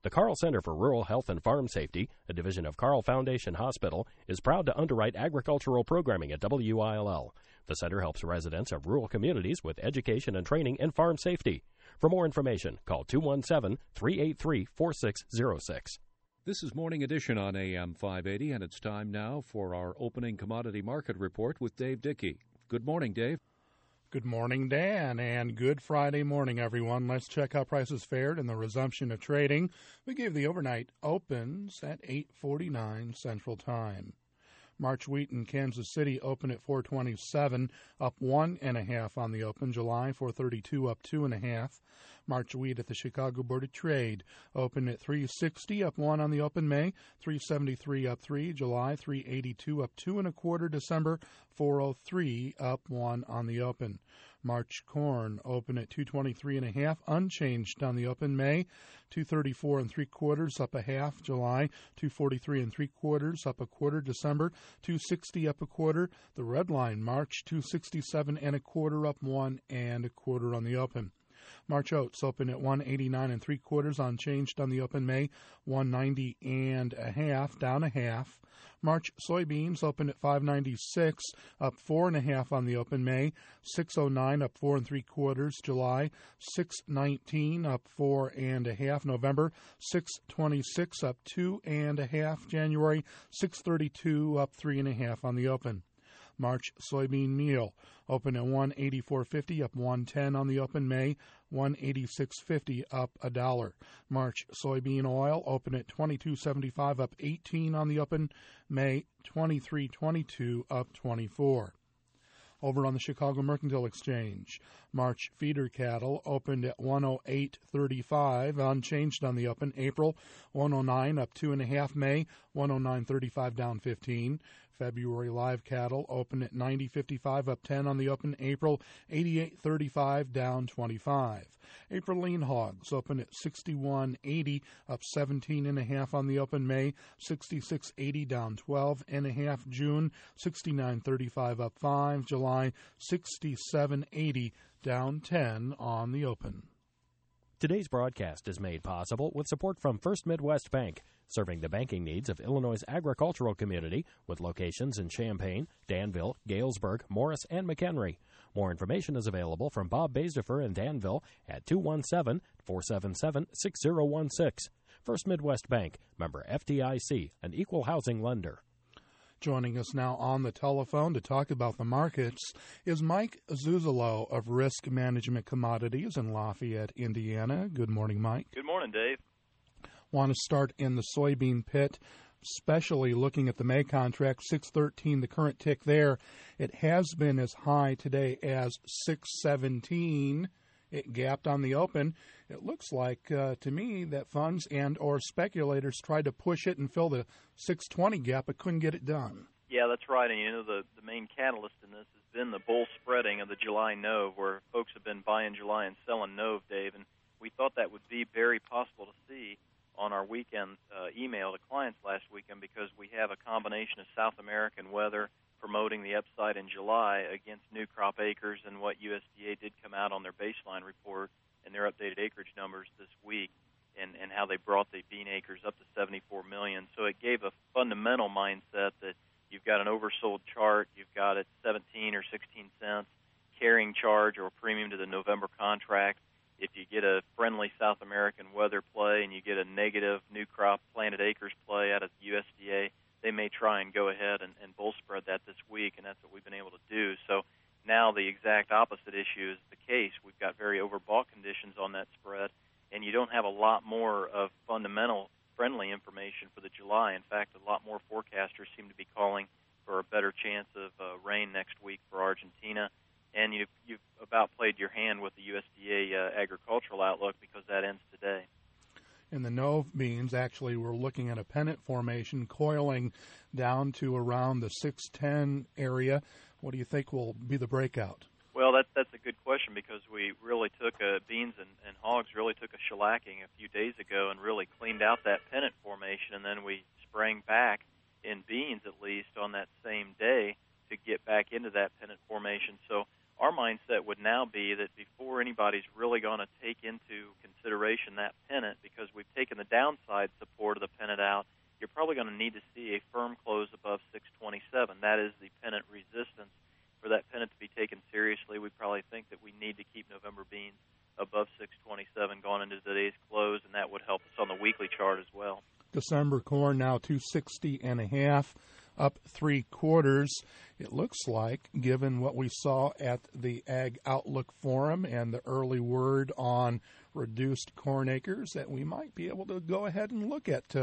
The Carl Center for Rural Health and Farm Safety, a division of Carl Foundation Hospital, is proud to underwrite agricultural programming at WILL. The center helps residents of rural communities with education and training in farm safety. For more information, call 217-383-4606. This is Morning Edition on AM 580, and it's time now for our opening commodity market report with Dave Dickey. Good morning, Dave. Good morning, Dan, and good Friday morning, everyone. Let's check how prices fared in the resumption of trading. We gave the overnight opens at 8:49 Central Time. March wheat in Kansas City opened at $4.27, up 1.5 on the open. July $4.32, up 2.5. March wheat at the Chicago Board of Trade opened at $3.60, up 1 on the open. May $3.73, up 3. July $3.82, up 2.25. December $4.03, up 1 on the open. March corn opened at $2.23.5, unchanged on the open. May $2.34 3/4, up 1/2. July $2.43 3/4, up 1/4. December $2.60, up 1/4. The red line March $2.67 1/4, up 1 1/4 on the open. March oats open at $1.89 3/4, unchanged on the open. May $1.90 1/2, down 1/2. March soybeans open at $5.96, up 4.5 on the open. May $6.09, up 4 3/4. July $6.19, up 4 1/2. November $6.26, up 2 1/2. January $6.32, up 3 1/2 on the open. March soybean meal open at $1.8450, up 1.10 on the open. May $1.8650, up $1. March soybean oil open at $22.75, up 18 on the open. May $23.22, up 24. Over on the Chicago Mercantile Exchange, March feeder cattle opened at $108.35, unchanged on the open. April $109, up 2.5. May $109.35, down 15. February live cattle opened at $90.55, up 10 on the open. April $88.35, down 25. April lean hogs opened at $61.80, up 17.5 on the open. May $66.80, down 12.5. June $69.35, up 5. July $67.80, down 10 on the open. Today's broadcast is made possible with support from First Midwest Bank, serving the banking needs of Illinois' agricultural community with locations in Champaign, Danville, Galesburg, Morris, and McHenry. More information is available from Bob Basedefer in Danville at 217-477-6016. First Midwest Bank, member FDIC, an equal housing lender. Joining us now on the telephone to talk about the markets is Mike Zuzolo of Risk Management Commodities in Lafayette, Indiana. Good morning, Mike. Good morning, Dave. Want to start in the soybean pit, especially looking at the May contract, 613, the current tick there. It has been as high today as 617. It gapped on the open. It looks like, to me, that funds and or speculators tried to push it and fill the 620 gap, but couldn't get it done. Yeah, that's right. And, you know, the main catalyst in this has been the bull spreading of the July NOVE, where folks have been buying July and selling NOVE, Dave. And we thought that would be very possible to see on our weekend email to clients last weekend, because we have a combination of South American weather promoting the upside in July against new crop acres and what USDA did come out on their baseline report and their updated acreage numbers this week, and how they brought the bean acres up to 74 million. So it gave a fundamental mindset that you've got an oversold chart, you've got it 17 or 16 cents carrying charge or premium to the November contract. If you get a friendly South American weather play and you get a negative new crop planted acres play out of the USDA, they may try and go ahead and bull spread that this week, and that's what we've been able to do. So now the exact opposite issue is the case. We've got very overbought conditions on that spread, and you don't have a lot more of fundamental friendly information for the July. In fact, a lot more forecasters seem to be calling for a better chance of rain next week for Argentina. And you've about played your hand with the USDA agricultural outlook, because that ends today. In the NOVE beans, actually, we're looking at a pennant formation coiling down to around the 610 area. What do you think will be the breakout? Well, that's a good question, because we really took beans and hogs really took a shellacking a few days ago and really cleaned out that pennant formation, and then we sprang back in beans at least on that same day to get back into that pennant formation. So our mindset would now be that before anybody's really going to take into consideration that pennant, because we've taken the downside support of the pennant out, you're probably going to need to see a firm close above 627. That is the pennant resistance. For that pennant to be taken seriously, we probably think that we need to keep November beans above 627 going into today's close, and that would help us on the weekly chart as well. December corn now 260.5, up 3/4. It looks like, given what we saw at the Ag Outlook Forum and the early word on reduced corn acres, that we might be able to go ahead and look at,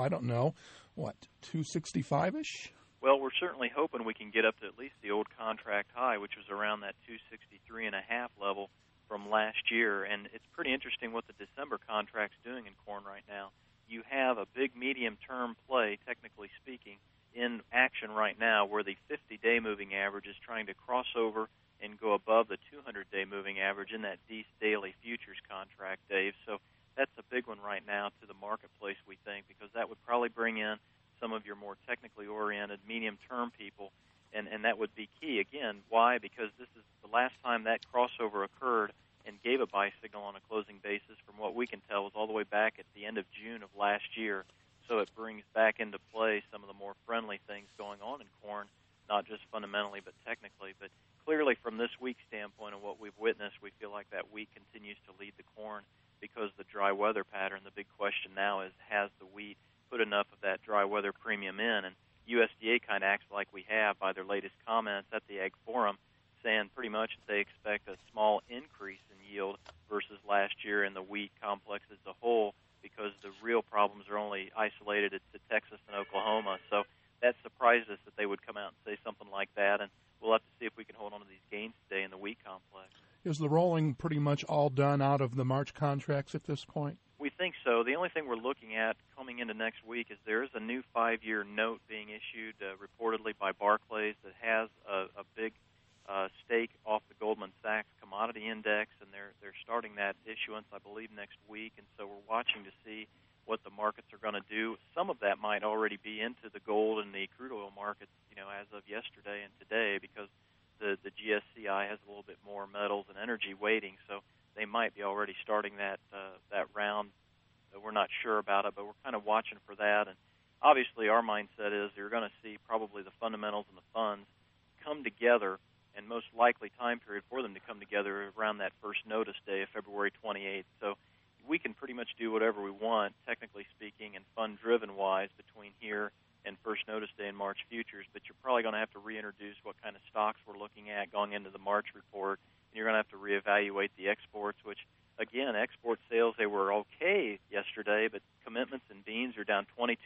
265-ish? Well, we're certainly hoping we can get up to at least the old contract high, which was around that 263.5 level from last year. And it's pretty interesting what the December contract's doing in corn right now. You have a big medium-term play, technically speaking, in action right now where the 50-day moving average is trying to cross over and go above the 200-day moving average in that Deese daily futures contract, Dave. So that's a big one right now to the marketplace, we think, because that would probably bring in some of your more technically oriented medium-term people, and that would be key. Again, why? Because this is the last time that crossover occurred and gave a buy signal on a closing basis, from what we can tell, was all the way back at the end of June of last year. So it brings back into play some of the more friendly things going on in corn, not just fundamentally but technically. But clearly from this week's standpoint and what we've witnessed, we feel like that wheat continues to lead the corn because the dry weather pattern. The big question now is, has the wheat put enough of that dry weather premium in? And USDA kind of acts like we have by their latest comments at the Ag Forum, saying pretty much that they expect a small increase in yield versus last year in the wheat complex as a whole, because the real problems are only isolated to Texas and Oklahoma. So that surprised us that they would come out and say something like that, and we'll have to see if we can hold on to these gains today in the wheat complex. Is the rolling pretty much all done out of the March contracts at this point? We think so. The only thing we're looking at coming into next week is there is a new 5-year note being issued reportedly by Barclays that has a big stake off the Goldman Sachs commodity index, and they're starting that issuance, I believe, next week. And so we're watching to see what the markets are going to do. Some of that might already be into the gold and the crude oil markets, as of yesterday and today, because the GSCI has a little bit more metals and energy weighting, so they might be already starting that round. We're not sure about it, but we're kind of watching for that. And obviously our mindset is you're going to see probably the fundamentals and the funds come together, and most likely time period for them to come together around that first notice day of February 28th. So we can pretty much do whatever we want, technically speaking, and fund-driven-wise between here and first notice day in March futures, but you're probably going to have to reintroduce what kind of stocks we're looking at going into the March report, and you're going to have to reevaluate the exports, which, again, export sales, they were okay yesterday, but commitments in beans are down 22%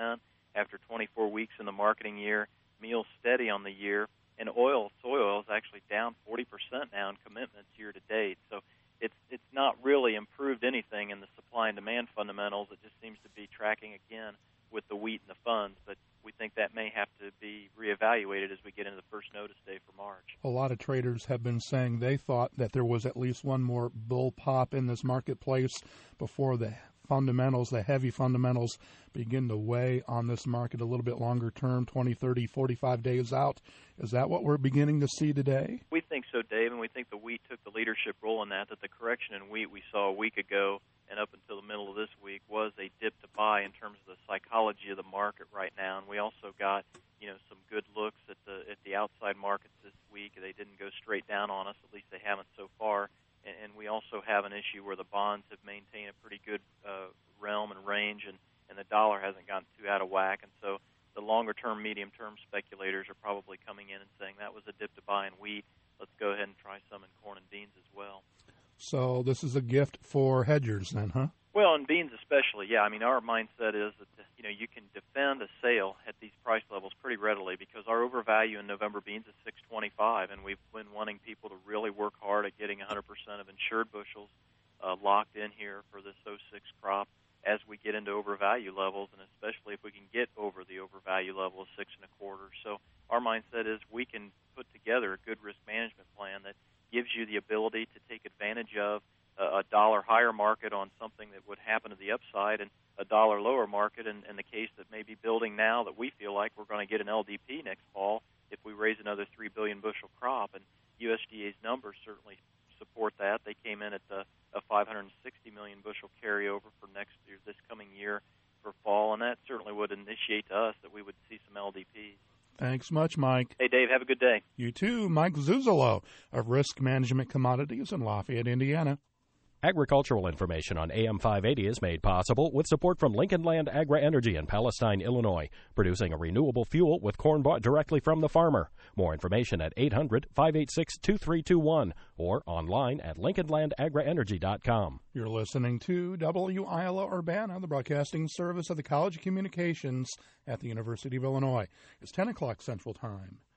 after 24 weeks in the marketing year, meal steady on the year, and soy oil is actually down 40% now in commitments year to date. So it's not really improved anything in the supply and demand fundamentals. It just seems to be tracking again with the wheat and the funds, but we think that may have to be reevaluated as we get into the first notice day for March. A lot of traders have been saying they thought that there was at least one more bull pop in this marketplace before the fundamentals, the heavy fundamentals, begin to weigh on this market a little bit longer term, 20, 30, 45 days out. Is that what we're beginning to see today? We think so, Dave, and we think the wheat took the leadership role in that the correction in wheat we saw a week ago and up until the middle of this week was a dip to buy in terms of the psychology of the market right now. And we also got, some good looks at the outside markets this week. They didn't go straight down on us, at least they haven't so far. And we also have an issue where the bonds have maintained a pretty good realm and range, and the dollar hasn't gotten too out of whack. And so the longer-term, medium-term speculators are probably coming in and saying that was a dip to buy in wheat. Let's go ahead and try some in corn and beans as well. So this is a gift for hedgers then, huh? Well, in beans especially, yeah. I mean, our mindset is that, you can defend a sale at these price levels pretty readily because our overvalue in November beans is $6.25, and we've been wanting people to really work hard at getting 100% of insured bushels locked in here for this 06 crop as we get into overvalue levels, and especially if we can get over the overvalue level of 6.25. So our mindset is we can put together a good risk management plan that gives you the ability to take advantage of a dollar higher market on something that would happen to the upside and a dollar lower market in the case that may be building now that we feel like we're going to get an LDP next fall if we raise another 3 billion bushel crop. And USDA's numbers certainly report that. They came in at a 560 million bushel carryover for next year, this coming year for fall, and that certainly would initiate to us that we would see some LDPs. Thanks much, Mike. Hey, Dave, have a good day. You too. Mike Zuzolo of Risk Management Commodities in Lafayette, Indiana. Agricultural information on AM 580 is made possible with support from Lincoln Land Agri-Energy in Palestine, Illinois, producing a renewable fuel with corn bought directly from the farmer. More information at 800-586-2321 or online at lincolnlandagrienergy.com. You're listening to WILO Urbana, the broadcasting service of the College of Communications at the University of Illinois. It's 10 o'clock Central Time.